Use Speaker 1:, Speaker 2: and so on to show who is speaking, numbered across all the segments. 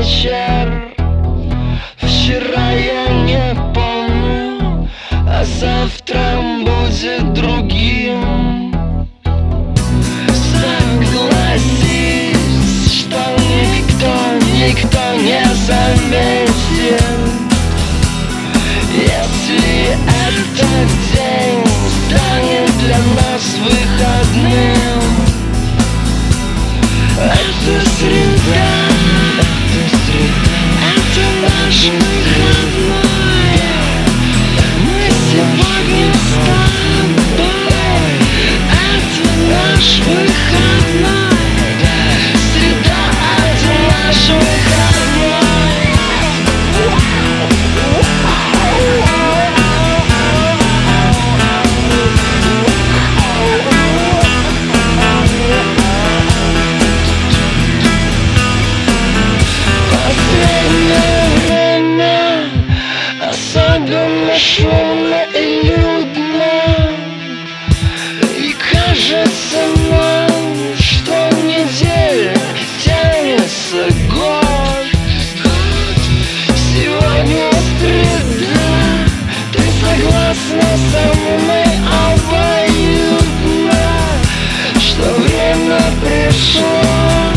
Speaker 1: вечер. Вчера я не помню, а завтра будет другим. Согласись, что никто не заметит, если этот день станет для нас выходным. Это среда, это наш выходной. Мы сегодня с тобой, это наш выходной. Среда, это наш выходной. Особенно шумно и людно, и кажется нам, что неделя тянется год. Сегодня среда, ты согласна со мной обоюдно, что время пришло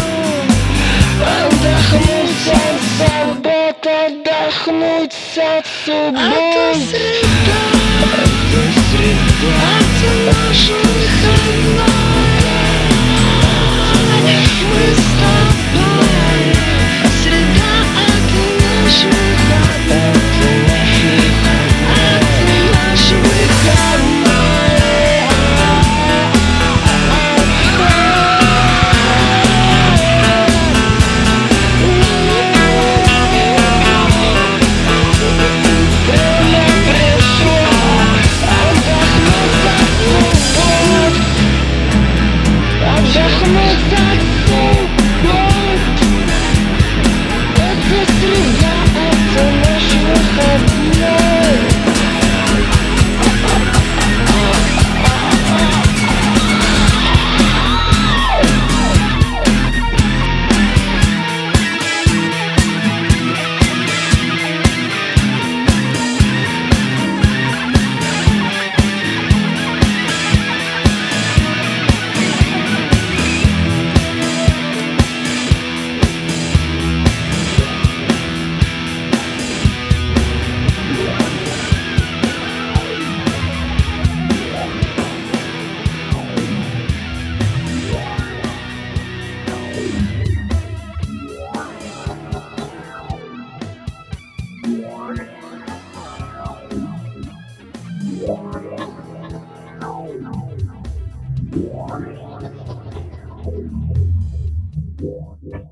Speaker 1: отдохнуть от забот, отдохнуть от суббот. Это среда, это наш выходной. Мы с тобой, среда, это наш выходной. Это наш выходной. Отдохнуть от суббот. Это среда, это наш выходной.
Speaker 2: Yeah.